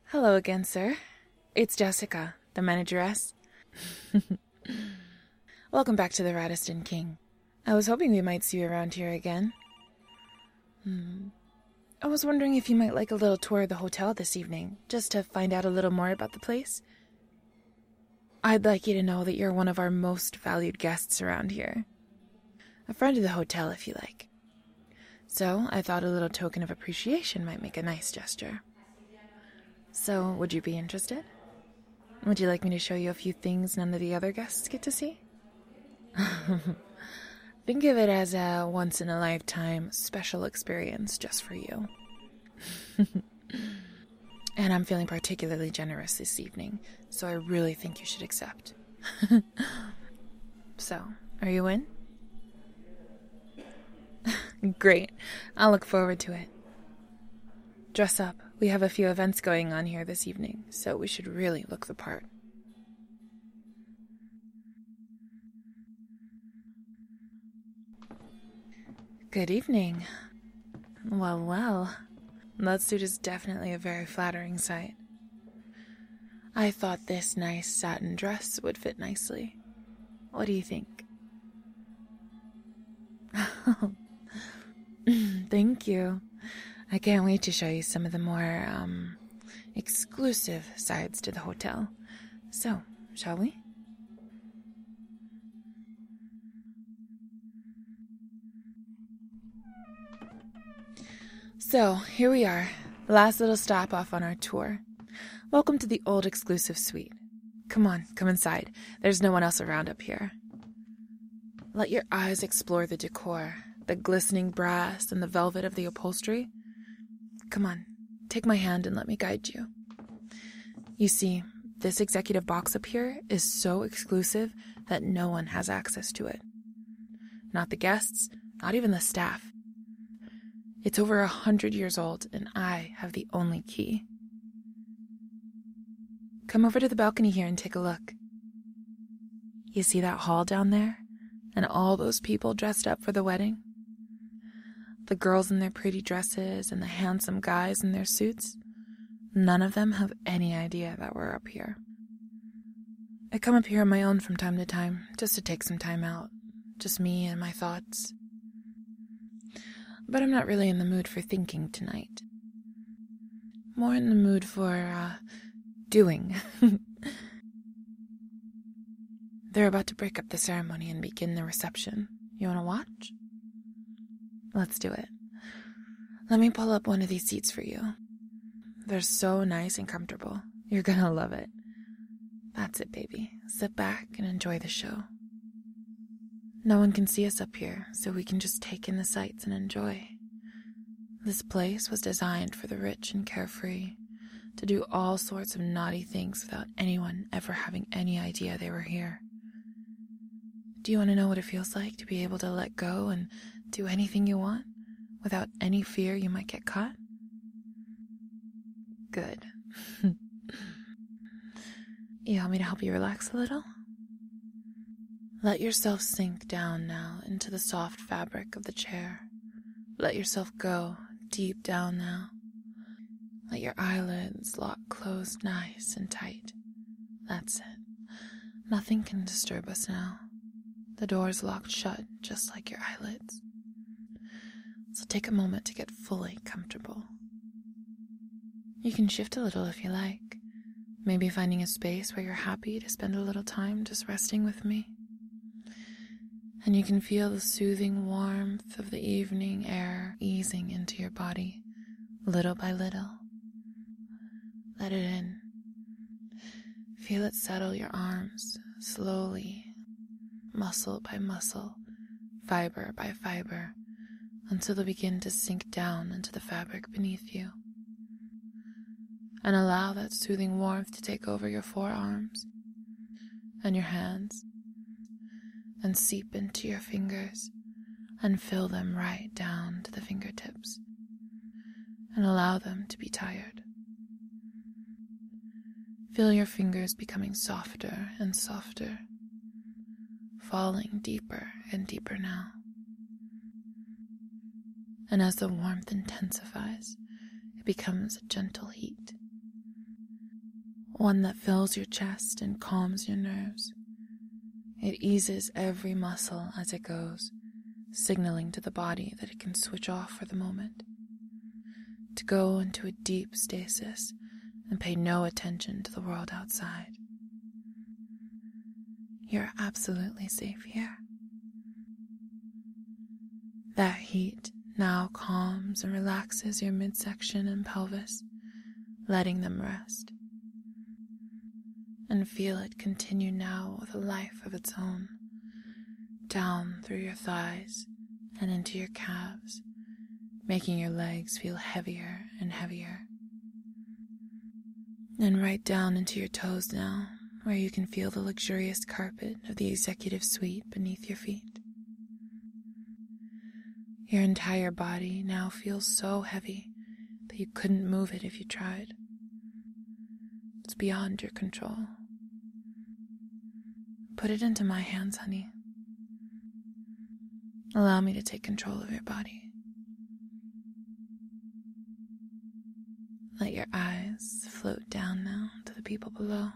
Hello again, sir. It's Jessica, the manageress. Welcome back to the Radiston King. I was hoping we might see you around here again. I was wondering if you might like a little tour of the hotel this evening, just to find out a little more about the place. I'd like you to know that you're one of our most valued guests around here. A friend of the hotel, if you like. So, I thought a little token of appreciation might make a nice gesture. So, would you be interested? Would you like me to show you a few things none of the other guests get to see? Think of it as a once-in-a-lifetime special experience just for you. And I'm feeling particularly generous this evening, so I really think you should accept. So, are you in? Great. I'll look forward to it. Dress up. We have a few events going on here this evening, so we should really look the part. Good evening. Well, that suit is definitely a very flattering sight. I thought this nice satin dress would fit nicely. What do you think? Thank you. I can't wait to show you some of the more, exclusive sides to the hotel. So, shall we? So, here we are. Last little stop off on our tour. Welcome to the old exclusive suite. Come on, come inside. There's no one else around up here. Let your eyes explore the decor, the glistening brass and the velvet of the upholstery. Come on, take my hand and let me guide you. You see, this executive box up here is so exclusive that no one has access to it. Not the guests, not even the staff. It's over 100 years old, and I have the only key. Come over to the balcony here and take a look. You see that hall down there? And all those people dressed up for the wedding? The girls in their pretty dresses and the handsome guys in their suits? None of them have any idea that we're up here. I come up here on my own from time to time, just to take some time out. Just me and my thoughts. But I'm not really in the mood for thinking tonight. More in the mood for, doing. They're about to break up the ceremony and begin the reception. You want to watch? Let's do it. Let me pull up one of these seats for you. They're so nice and comfortable. You're gonna love it. That's it, baby. Sit back and enjoy the show. No one can see us up here, so we can just take in the sights and enjoy. This place was designed for the rich and carefree, to do all sorts of naughty things without anyone ever having any idea they were here. Do you want to know what it feels like to be able to let go and do anything you want without any fear you might get caught? Good. You want me to help you relax a little? Let yourself sink down now into the soft fabric of the chair. Let yourself go deep down now. Let your eyelids lock closed nice and tight. That's it. Nothing can disturb us now. The door's locked shut just like your eyelids. So take a moment to get fully comfortable. You can shift a little if you like. Maybe finding a space where you're happy to spend a little time just resting with me. And you can feel the soothing warmth of the evening air easing into your body, little by little. Let it in. Feel it settle your arms slowly, muscle by muscle, fiber by fiber, until they begin to sink down into the fabric beneath you. And allow that soothing warmth to take over your forearms and your hands, and seep into your fingers and fill them right down to the fingertips, and allow them to be tired. Feel your fingers becoming softer and softer, falling deeper and deeper now. And as the warmth intensifies, it becomes a gentle heat. one that fills your chest and calms your nerves. It eases every muscle as it goes, signaling to the body that it can switch off for the moment, to go into a deep stasis and pay no attention to the world outside. You're absolutely safe here. That heat now calms and relaxes your midsection and pelvis, letting them rest. And feel it continue now with a life of its own, down through your thighs and into your calves, making your legs feel heavier and heavier. And right down into your toes now, where you can feel the luxurious carpet of the executive suite beneath your feet. Your entire body now feels so heavy that you couldn't move it if you tried. It's beyond your control. Put it into my hands, honey. Allow me to take control of your body. Let your eyes float down now to the people below.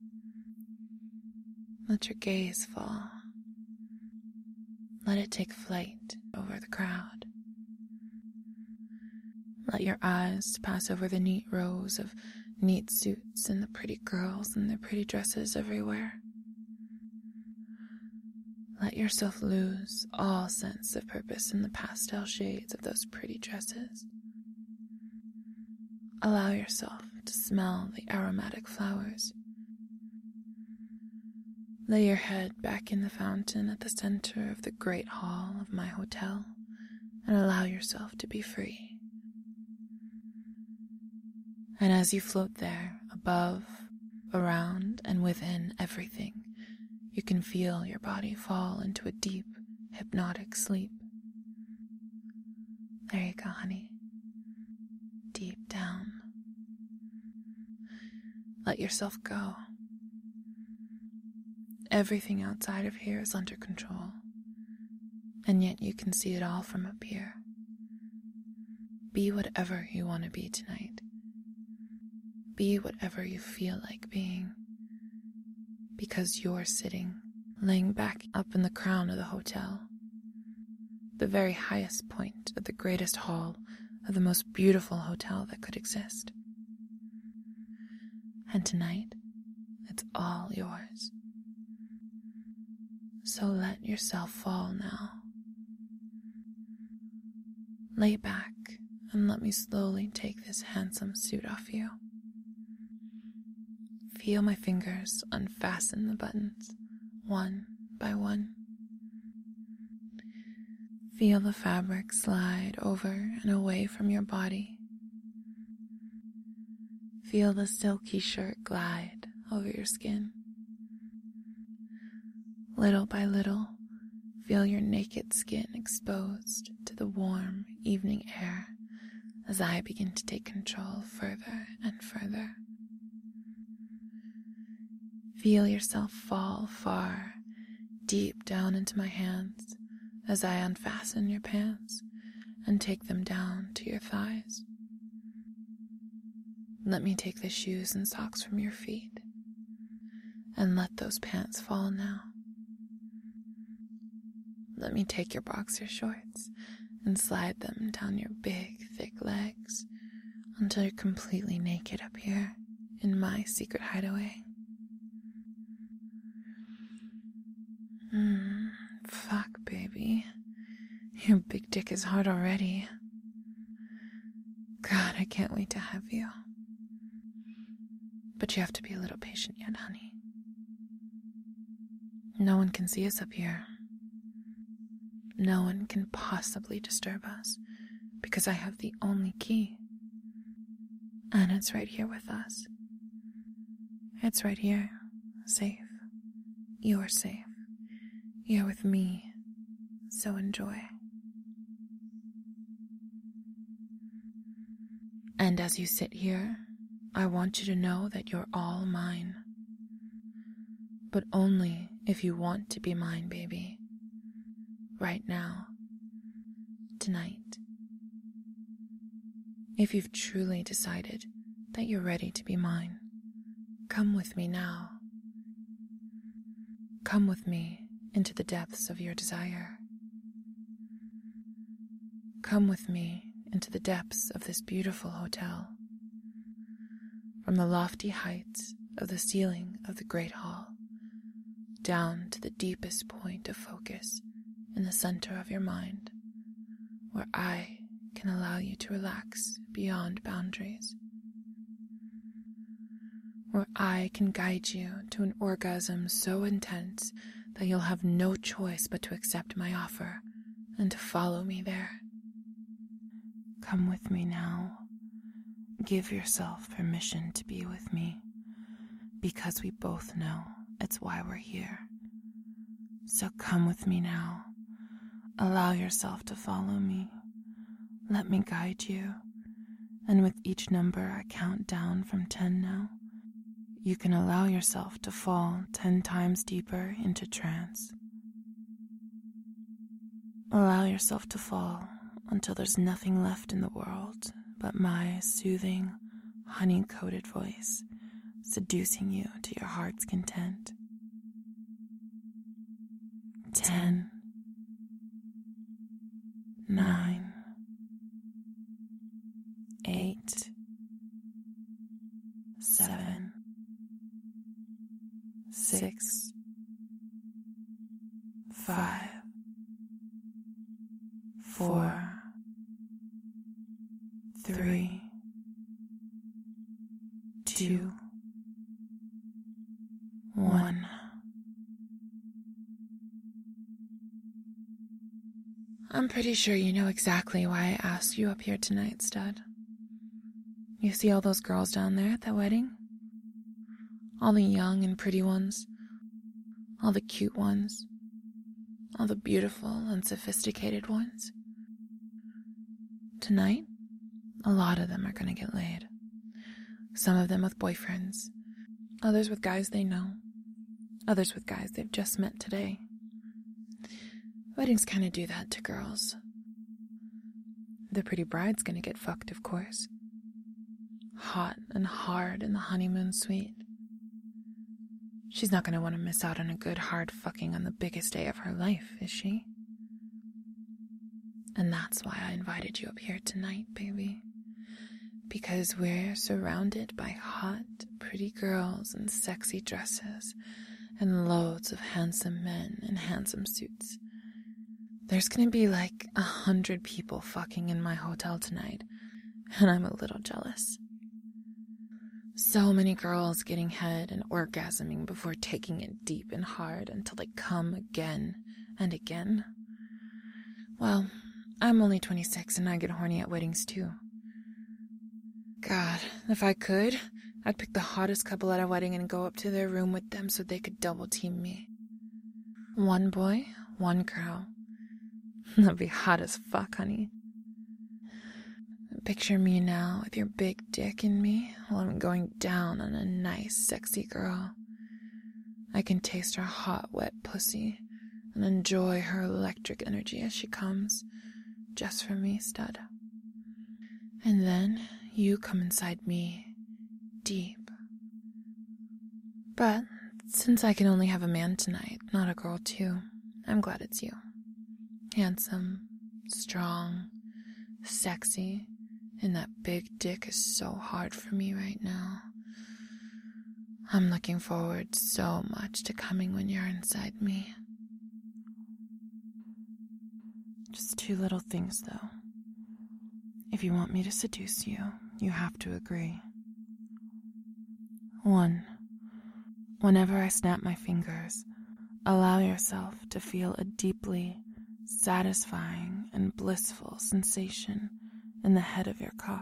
Let your gaze fall. Let it take flight over the crowd. Let your eyes pass over the neat rows of neat suits and the pretty girls in their pretty dresses everywhere. Let yourself lose all sense of purpose in the pastel shades of those pretty dresses. Allow yourself to smell the aromatic flowers. Lay your head back in the fountain at the center of the great hall of my hotel and allow yourself to be free. And as you float there, above, around, and within everything, you can feel your body fall into a deep, hypnotic sleep. There you go, honey. Deep down. Let yourself go. Everything outside of here is under control, and yet you can see it all from up here. Be whatever you want to be tonight. Be whatever you feel like being, because you're sitting, laying back up in the crown of the hotel, the very highest point of the greatest hall of the most beautiful hotel that could exist. And tonight, it's all yours. So let yourself fall now. Lay back and let me slowly take this handsome suit off you. Feel my fingers unfasten the buttons, one by one. Feel the fabric slide over and away from your body. Feel the silky shirt glide over your skin. Little by little, feel your naked skin exposed to the warm evening air as I begin to take control further and further. Feel yourself fall far, deep down into my hands as I unfasten your pants and take them down to your thighs. Let me take the shoes and socks from your feet and let those pants fall now. Let me take your boxer shorts and slide them down your big, thick legs until you're completely naked up here in my secret hideaway. Fuck, baby. Your big dick is hard already. God, I can't wait to have you. But you have to be a little patient yet, honey. No one can see us up here. No one can possibly disturb us because I have the only key. And it's right here with us. It's right here, safe. You're safe. You're with me, so enjoy. And as you sit here, I want you to know that you're all mine. But only if you want to be mine, baby. Right now. Tonight. If you've truly decided that you're ready to be mine, Come with me now. Come with me into the depths of your desire. Come with me into the depths of this beautiful hotel. From the lofty heights of the ceiling of the great hall, down to the deepest point of focus in the center of your mind, where I can allow you to relax beyond boundaries, where I can guide you to an orgasm so intense that you'll have no choice but to accept my offer and to follow me there. Come with me now. Give yourself permission to be with me, because we both know it's why we're here. So come with me now. Allow yourself to follow me. Let me guide you. And with each number I count down from 10 now, you can allow yourself to fall 10 times deeper into trance. Allow yourself to fall until there's nothing left in the world but my soothing, honey-coated voice seducing you to your heart's content. 10, 9, 8, 7, 6, 5, 4, 3, 2, 1. I'm pretty sure you know exactly why I asked you up here tonight, stud. You see all those girls down there at that wedding? All the young and pretty ones, all the cute ones, all the beautiful and sophisticated ones. Tonight, a lot of them are gonna get laid. Some of them with boyfriends, others with guys they know, others with guys they've just met today. Weddings kinda do that to girls. The pretty bride's gonna get fucked, of course. Hot and hard in the honeymoon suite. She's not gonna want to miss out on a good hard fucking on the biggest day of her life, is she? And that's why I invited you up here tonight, baby. Because we're surrounded by hot, pretty girls in sexy dresses and loads of handsome men in handsome suits. There's gonna be like 100 people fucking in my hotel tonight, and I'm a little jealous. So many girls getting head and orgasming before taking it deep and hard until they come again and again. Well, I'm only 26 and I get horny at weddings too. God, if I could, I'd pick the hottest couple at a wedding and go up to their room with them so they could double team me. One boy, one girl. That'd be hot as fuck, honey. Picture me now with your big dick in me while I'm going down on a nice, sexy girl. I can taste her hot, wet pussy and enjoy her electric energy as she comes, just for me, stud. And then you come inside me, deep. But since I can only have a man tonight, not a girl too, I'm glad it's you. Handsome, strong, sexy, and that big dick is so hard for me right now. I'm looking forward so much to coming when you're inside me. Just 2 little things, though. If you want me to seduce you, you have to agree. 1. Whenever I snap my fingers, allow yourself to feel a deeply satisfying and blissful sensation in the head of your cock.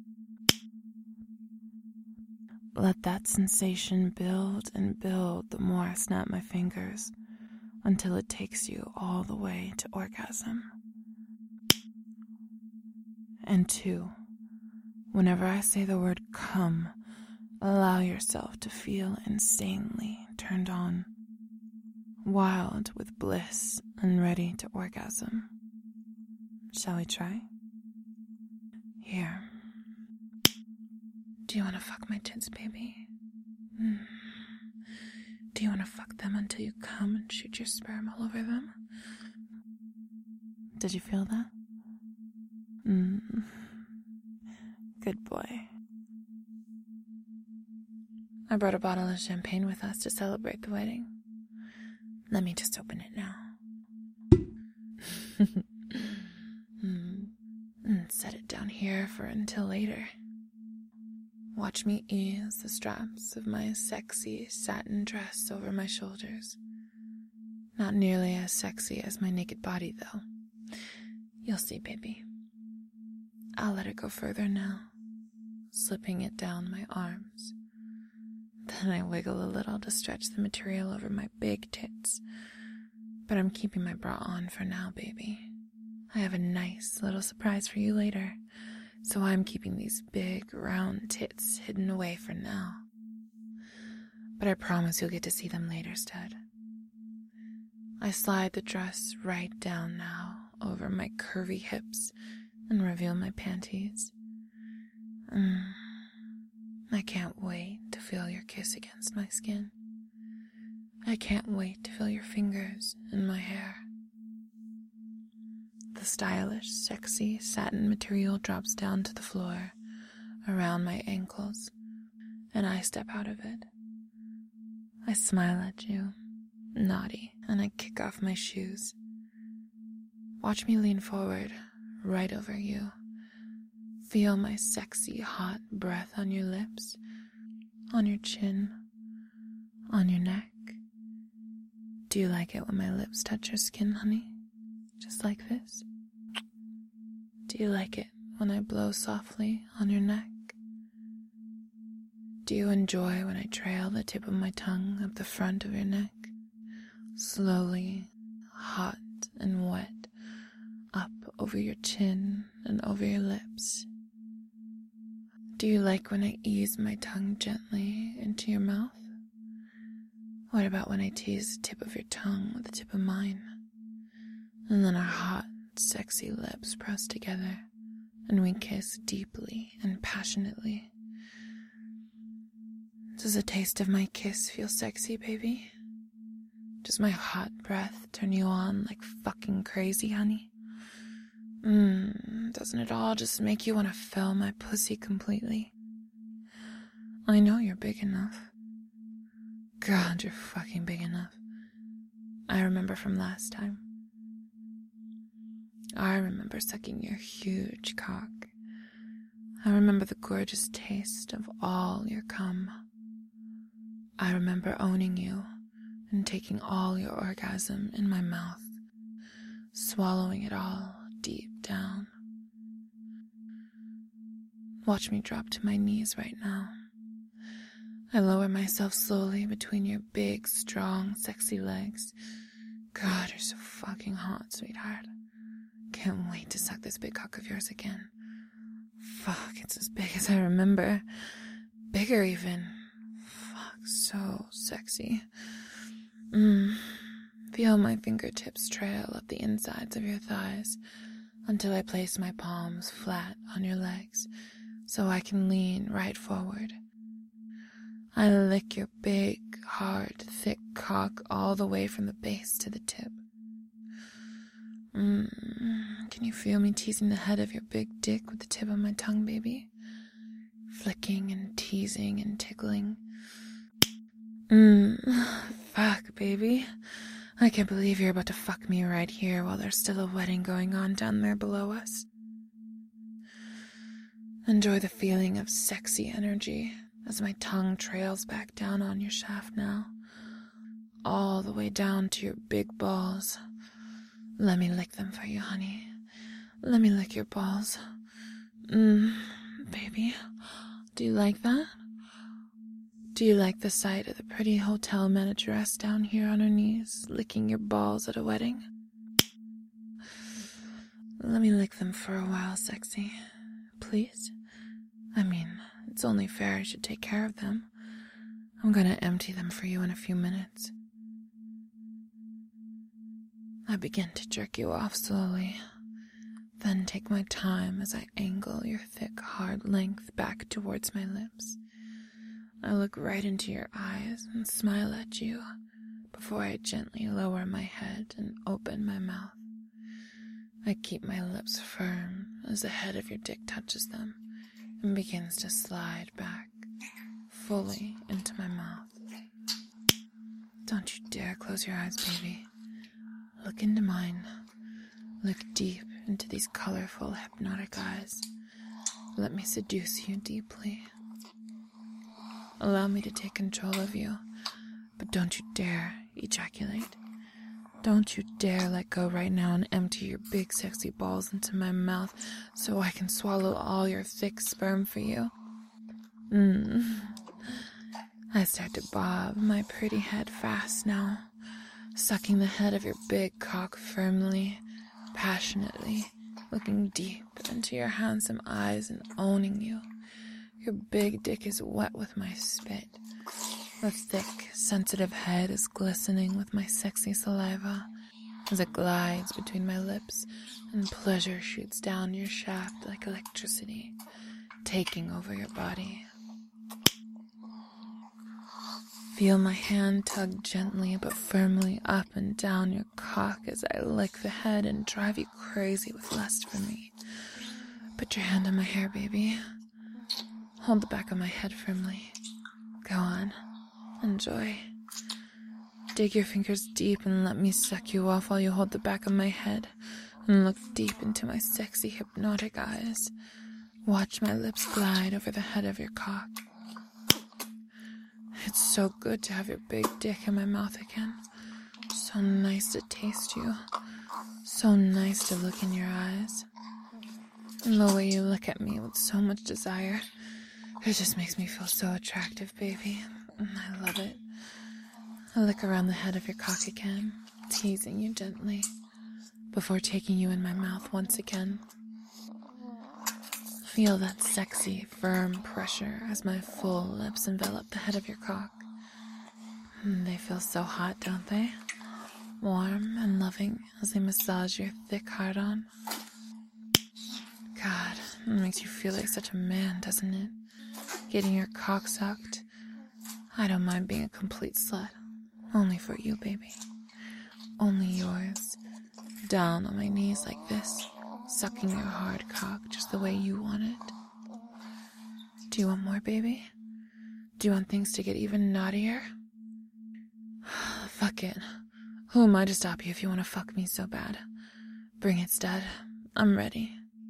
Let that sensation build and build the more I snap my fingers until it takes you all the way to orgasm. And 2, whenever I say the word come, allow yourself to feel insanely turned on, wild with bliss and ready to orgasm. Shall we try? Here. Do you want to fuck my tits, baby? Do you want to fuck them until you come and shoot your sperm all over them? Did you feel that? Good boy. I brought a bottle of champagne with us to celebrate the wedding. Let me just open it now. And set it down here for until later. Watch me ease the straps of my sexy satin dress over my shoulders. Not nearly as sexy as my naked body, though. You'll see, baby. I'll let it go further now, slipping it down my arms. Then I wiggle a little to stretch the material over my big tits. But I'm keeping my bra on for now, baby. I have a nice little surprise for you later, so I'm keeping these big, round tits hidden away for now. But I promise you'll get to see them later, stud. I slide the dress right down now over my curvy hips and reveal my panties. I can't wait to feel your kiss against my skin. I can't wait to feel your fingers in my hair. The stylish, sexy satin material drops down to the floor around my ankles, and I step out of it. I smile at you, naughty, and I kick off my shoes. Watch me lean forward, right over you. Feel my sexy, hot breath on your lips, on your chin, on your neck. Do you like it when my lips touch your skin, honey? Just like this? Do you like it when I blow softly on your neck? Do you enjoy when I trail the tip of my tongue up the front of your neck? Slowly, hot and wet, up over your chin and over your lips. Do you like when I ease my tongue gently into your mouth? What about when I tease the tip of your tongue with the tip of mine? And then our hot, sexy lips press together, and we kiss deeply and passionately. Does the taste of my kiss feel sexy, baby? Does my hot breath turn you on like fucking crazy, honey? Doesn't it all just make you want to fill my pussy completely? I know you're big enough. God, you're fucking big enough. I remember from last time. I remember sucking your huge cock. I remember the gorgeous taste of all your cum. I remember owning you and taking all your orgasm in my mouth, swallowing it all deep down. Watch me drop to my knees right now. I lower myself slowly between your big, strong, sexy legs. God, you're so fucking hot, sweetheart. Can't wait to suck this big cock of yours again. Fuck, it's as big as I remember. Bigger even. Fuck, so sexy. Feel my fingertips trail up the insides of your thighs until I place my palms flat on your legs so I can lean right forward. I lick your big, hard, thick cock all the way from the base to the tip. Can you feel me teasing the head of your big dick with the tip of my tongue, baby? Flicking and teasing and tickling. Fuck, baby. I can't believe you're about to fuck me right here while there's still a wedding going on down there below us. Enjoy the feeling of sexy energy as my tongue trails back down on your shaft now, all the way down to your big balls. Let me lick them for you, honey. Let me lick your balls. Baby, do you like that? Do you like the sight of the pretty hotel manageress down here on her knees, licking your balls at a wedding? Let me lick them for a while, sexy. Please? I mean, it's only fair I should take care of them. I'm gonna empty them for you in a few minutes. I begin to jerk you off slowly, then take my time as I angle your thick, hard length back towards my lips. I look right into your eyes and smile at you before I gently lower my head and open my mouth. I keep my lips firm as the head of your dick touches them and begins to slide back fully into my mouth. Don't you dare close your eyes, baby. Look into mine. Look deep into these colorful, hypnotic eyes. Let me seduce you deeply. Allow me to take control of you, but don't you dare ejaculate. Don't you dare let go right now and empty your big sexy balls into my mouth so I can swallow all your thick sperm for you. I start to bob my pretty head fast now, sucking the head of your big cock firmly, passionately, looking deep into your handsome eyes and owning you. Your big dick is wet with my spit. The thick, sensitive head is glistening with my sexy saliva as it glides between my lips and pleasure shoots down your shaft like electricity, taking over your body. Feel my hand tug gently but firmly up and down your cock as I lick the head and drive you crazy with lust for me. Put your hand on my hair, baby. Hold the back of my head firmly. Go on. Enjoy. Dig your fingers deep and let me suck you off while you hold the back of my head and look deep into my sexy hypnotic eyes. Watch my lips glide over the head of your cock. It's so good to have your big dick in my mouth again. So nice to taste you. So nice to look in your eyes. And the way you look at me with so much desire, it just makes me feel so attractive, baby. I love it. I lick around the head of your cock again, teasing you gently, before taking you in my mouth once again. Feel that sexy, firm pressure as my full lips envelop the head of your cock. They feel so hot, don't they? Warm and loving as they massage your thick hard-on. God, it makes you feel like such a man, doesn't it? Getting your cock sucked. I don't mind being a complete slut. Only for you, baby. Only yours. Down on my knees like this, sucking your hard cock just the way you want it. Do you want more, baby? Do you want things to get even naughtier? Fuck it. Who am I to stop you if you want to fuck me so bad? Bring it, stud. I'm ready.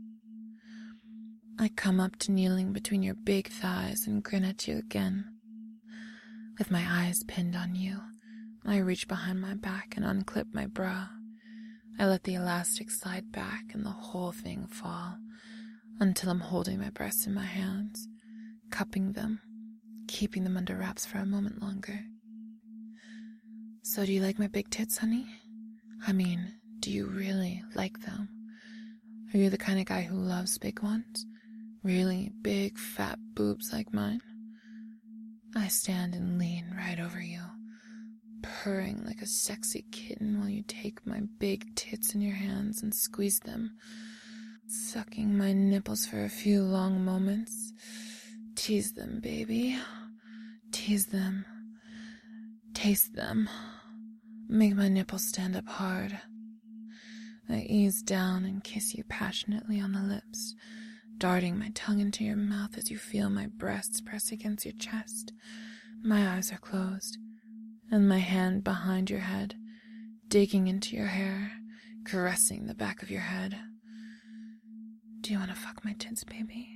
I come up to kneeling between your big thighs and grin at you again. With my eyes pinned on you, I reach behind my back and unclip my bra. I let the elastic slide back and the whole thing fall until I'm holding my breasts in my hands, cupping them, keeping them under wraps for a moment longer. So do you like my big tits, honey? I mean, do you really like them? Are you the kind of guy who loves big ones? Really big, fat boobs like mine? I stand and lean right over you, purring like a sexy kitten while you take my big tits in your hands and squeeze them, sucking my nipples for a few long moments. Tease them, baby. Tease them. Taste them. Make my nipples stand up hard. I ease down and kiss you passionately on the lips, darting my tongue into your mouth as you feel my breasts press against your chest. My eyes are closed, and my hand behind your head, digging into your hair, caressing the back of your head. Do you want to fuck my tits, baby?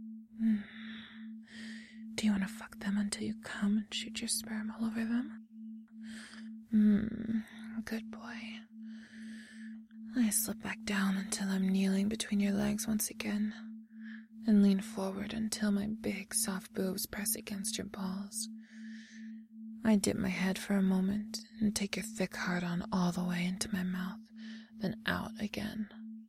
Do you want to fuck them until you come and shoot your sperm all over them? Good boy. I slip back down until I'm kneeling between your legs once again, and lean forward until my big soft boobs press against your balls. I dip my head for a moment and take your thick hard-on all the way into my mouth, then out again.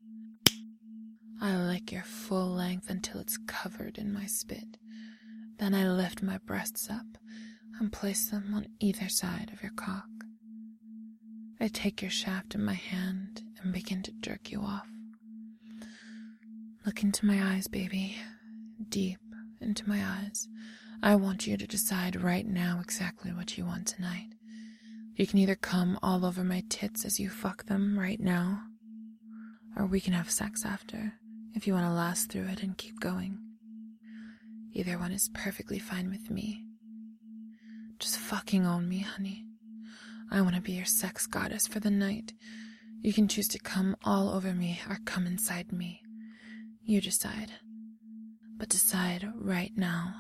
I lick your full length until it's covered in my spit. Then I lift my breasts up and place them on either side of your cock. I take your shaft in my hand and begin to jerk you off. Look into my eyes, baby. Deep into my eyes. I want you to decide right now exactly what you want tonight. You can either come all over my tits as you fuck them right now, or we can have sex after, if you want to last through it and keep going. Either one is perfectly fine with me. Just fucking own me, honey. I want to be your sex goddess for the night. You can choose to come all over me or come inside me. You decide. But decide right now.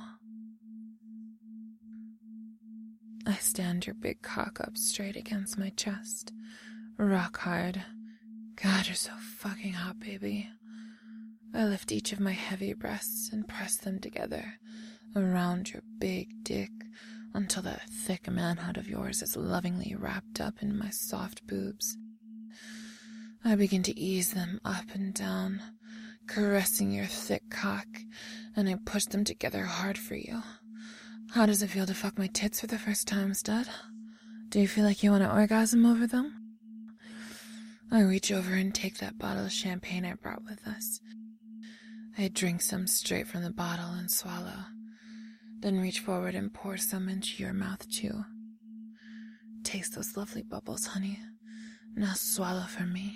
I stand your big cock up straight against my chest. Rock hard. God, you're so fucking hot, baby. I lift each of my heavy breasts and press them together around your big dick until that thick manhood of yours is lovingly wrapped up in my soft boobs. I begin to ease them up and down, caressing your thick cock, and I push them together hard for you. How does it feel to fuck my tits for the first time, stud? Do you feel like you want to orgasm over them? I reach over and take that bottle of champagne I brought with us. I drink some straight from the bottle and swallow, then reach forward and pour some into your mouth too. Taste those lovely bubbles, honey. Now swallow for me.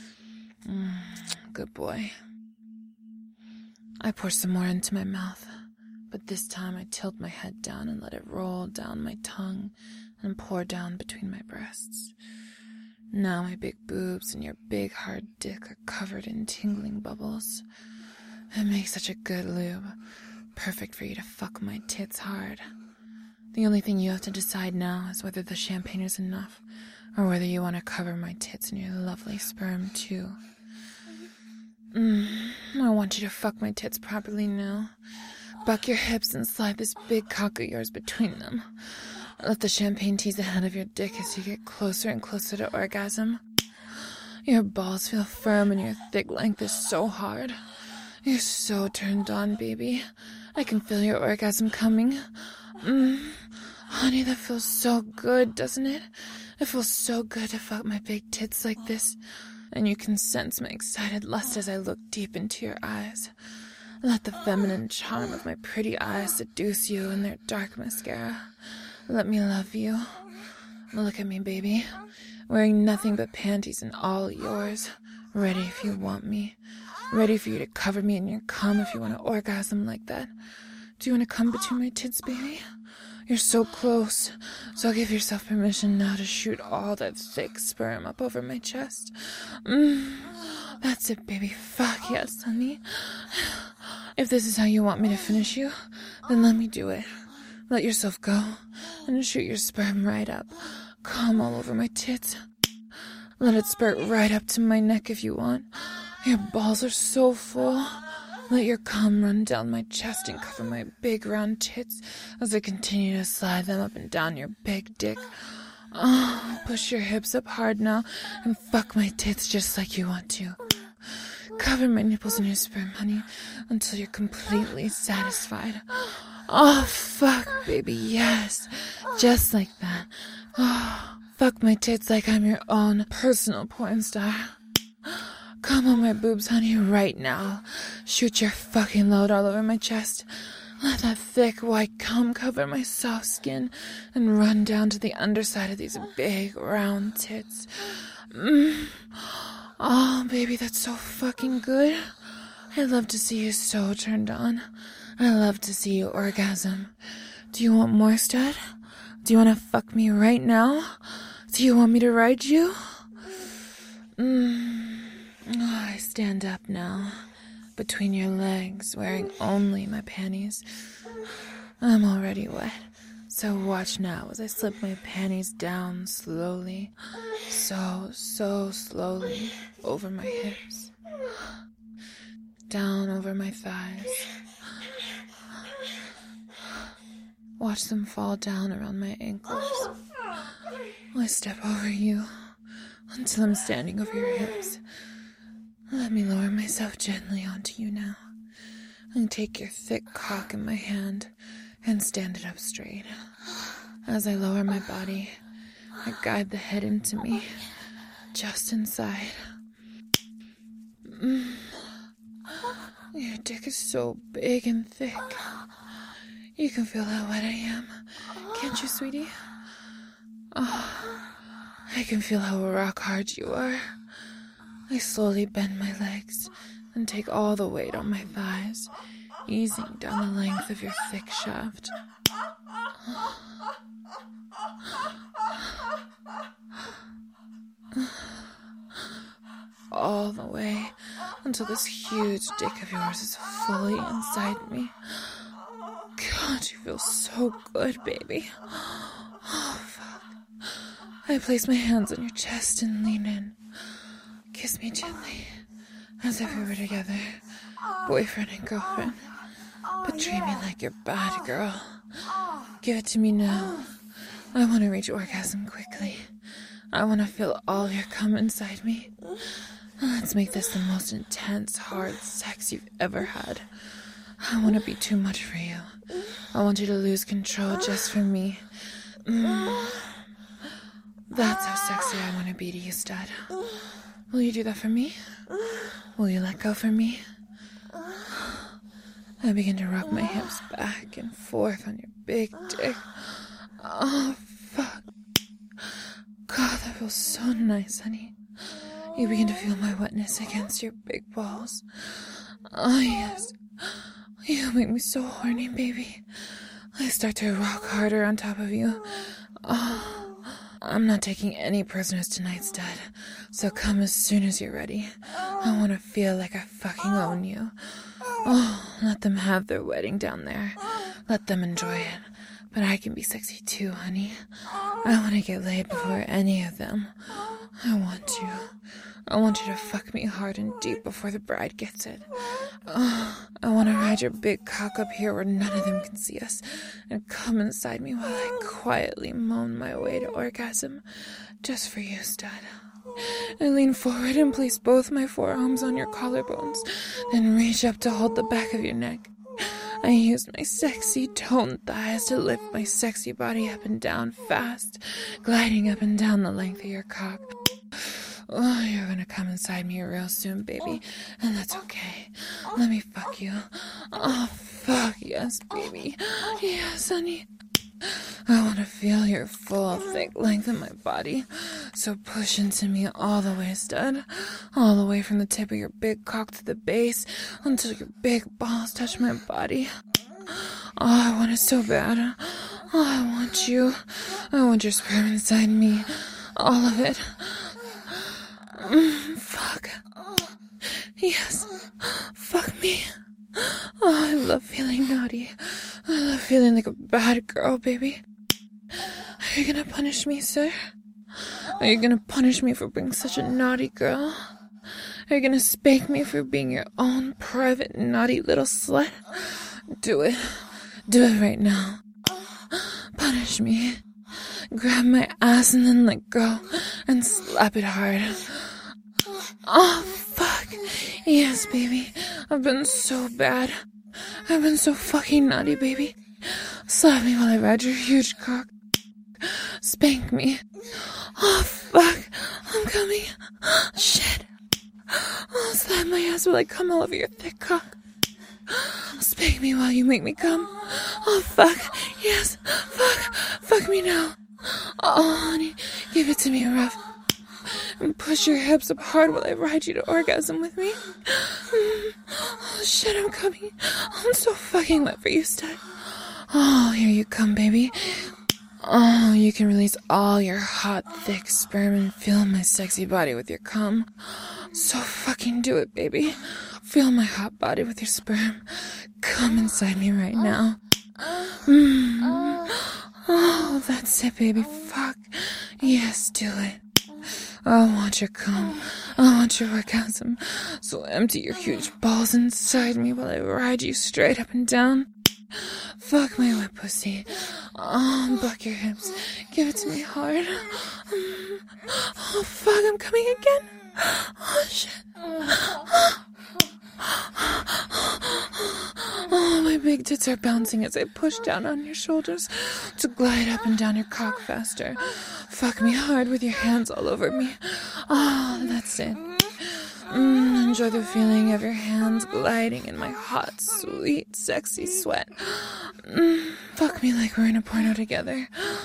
Good boy. I pour some more into my mouth, but this time I tilt my head down and let it roll down my tongue and pour down between my breasts. Now my big boobs and your big hard dick are covered in tingling bubbles. It makes such a good lube, perfect for you to fuck my tits hard. The only thing you have to decide now is whether the champagne is enough, or whether you want to cover my tits in your lovely sperm too. I want you to fuck my tits properly now. Buck your hips and slide this big cock of yours between them. Let the champagne tease the head of your dick as you get closer and closer to orgasm. Your balls feel firm and your thick length is so hard. You're so turned on, baby. I can feel your orgasm coming. Honey, that feels so good, doesn't it? It feels so good to fuck my big tits like this. And you can sense my excited lust as I look deep into your eyes. Let the feminine charm of my pretty eyes seduce you in their dark mascara. Let me love you. Look at me, baby. Wearing nothing but panties and all yours. Ready if you want me. Ready for you to cover me in your cum if you want to orgasm like that. Do you want to come between my tits, baby? You're so close, so give yourself permission now to shoot all that thick sperm up over my chest. That's it, baby. Fuck yes, honey. If this is how you want me to finish you, then let me do it. Let yourself go and shoot your sperm right up. Come all over my tits. Let it spurt right up to my neck if you want. Your balls are so full. Let your cum run down my chest and cover my big round tits as I continue to slide them up and down your big dick. Push your hips up hard now and fuck my tits just like you want to. Cover my nipples in your sperm, honey, until you're completely satisfied. Oh, fuck, baby, yes. Just like that. Fuck my tits like I'm your own personal porn star. Come on my boobs, honey, right now. Shoot your fucking load all over my chest. Let that thick white cum cover my soft skin and run down to the underside of these big round tits. Oh, baby, that's so fucking good. I love to see you so turned on. I love to see you orgasm. Do you want more, stud? Do you want to fuck me right now? Do you want me to ride you? I stand up now, between your legs, wearing only my panties. I'm already wet, so watch now as I slip my panties down slowly, so slowly, over my hips, down over my thighs. Watch them fall down around my ankles. I step over you until I'm standing over your hips. Let me lower myself gently onto you now, and take your thick cock in my hand and stand it up straight. As I lower my body, I guide the head into me, just inside. Your dick is so big and thick. You can feel how wet I am. Can't you, sweetie? Oh, I can feel how rock hard you are. I slowly bend my legs and take all the weight on my thighs, easing down the length of your thick shaft. All the way until this huge dick of yours is fully inside me. God, you feel so good, baby. Oh, fuck. I place my hands on your chest and lean in. Kiss me gently, as if we were together, boyfriend and girlfriend. But treat me like your bad girl. Give it to me now. I want to reach orgasm quickly. I want to feel all your cum inside me. Let's make this the most intense, hard sex you've ever had. I want to be too much for you. I want you to lose control just for me. That's how sexy I want to be to you, stud. Will you do that for me? Will you let go for me? I begin to rock my hips back and forth on your big dick. Oh, fuck. God, that feels so nice, honey. You begin to feel my wetness against your big balls. Oh, yes. You make me so horny, baby. I start to rock harder on top of you. Oh, I'm not taking any prisoners tonight, stud. So come as soon as you're ready. I want to feel like I fucking own you. Oh, let them have their wedding down there. Let them enjoy it. But I can be sexy too, honey. I want to get laid before any of them. I want you. I want you to fuck me hard and deep before the bride gets it. Oh, I want to ride your big cock up here where none of them can see us and come inside me while I quietly moan my way to orgasm. Just for you, stud. I lean forward and place both my forearms on your collarbones, then reach up to hold the back of your neck. I use my sexy toned thighs to lift my sexy body up and down fast, gliding up and down the length of your cock. Oh, you're gonna come inside me real soon, baby, and that's okay. Let me fuck you. Oh, fuck, yes, baby. Yes, honey. I want to feel your full, thick length of my body. So push into me all the way, stud. All the way from the tip of your big cock to the base until your big balls touch my body. Oh, I want it so bad. Oh, I want you. I want your sperm inside me. All of it. Fuck. Yes. Fuck me. Oh, I love feeling naughty. I love feeling like a bad girl, baby. Are you gonna punish me, sir? Are you gonna punish me for being such a naughty girl? Are you gonna spank me for being your own private naughty little slut? Do it. Do it right now. Punish me. Grab my ass and then let go and slap it hard. Oh, fuck. Yes, baby. I've been so bad. I've been so fucking naughty, baby. Slap me while I ride your huge cock. Spank me. Oh, fuck. I'm coming. Shit. Oh, slap my ass while I come all over your thick cock. Spank me while you make me come. Oh, fuck. Yes. Fuck. Fuck me now. Oh, honey. Give it to me rough. And push your hips up hard while I ride you to orgasm with me. Oh, shit, I'm coming. I'm so fucking wet for you, stud. Oh, here you come, baby. Oh, you can release all your hot, thick sperm and fill my sexy body with your cum. So fucking do it, baby. Fill my hot body with your sperm. Come inside me right now. Oh, that's it, baby. Fuck. Yes, do it. I want your cum. I want your orgasm. So empty your huge balls inside me while I ride you straight up and down. Fuck my wet pussy. Oh, buck your hips. Give it to me hard. Oh, fuck, I'm coming again. Oh, shit. Oh, my big tits are bouncing as I push down on your shoulders to glide up and down your cock faster. Fuck me hard with your hands all over me. Oh, that's it. Enjoy the feeling of your hands gliding in my hot, sweet, sexy sweat. Fuck me like we're in a porno together.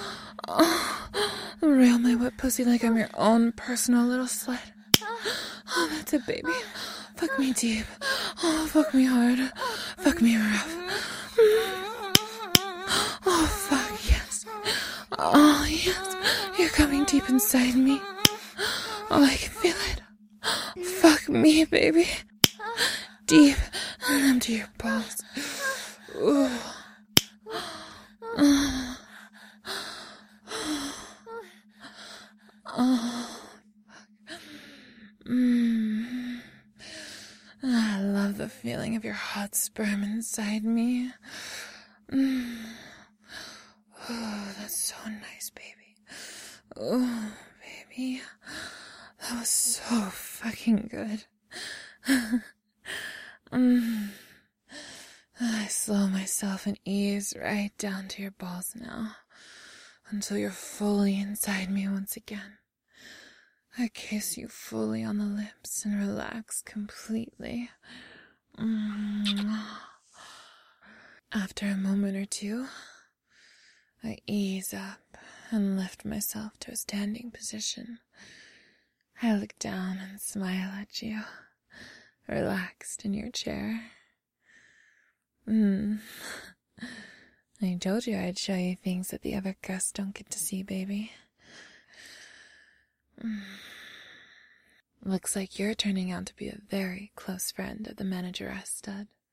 Rail my wet pussy like I'm your own personal little slut. Oh, that's it, baby. Fuck me deep. Oh, fuck me hard. Fuck me rough. Oh, fuck, yes. Oh, yes. You're coming deep inside me. Oh, I can feel it. Fuck me, baby. Deep and empty your balls. Ooh. Oh, I love the feeling of your hot sperm inside me. Oh, that's so nice, baby. Oh, baby. That was so fucking good. I slow myself and ease right down to your balls now, until you're fully inside me once again. I kiss you fully on the lips and relax completely. After a moment or two, I ease up and lift myself to a standing position. I look down and smile at you, relaxed in your chair. I told you I'd show you things that the other guests don't get to see, baby. Looks like you're turning out to be a very close friend of the manageress, stud.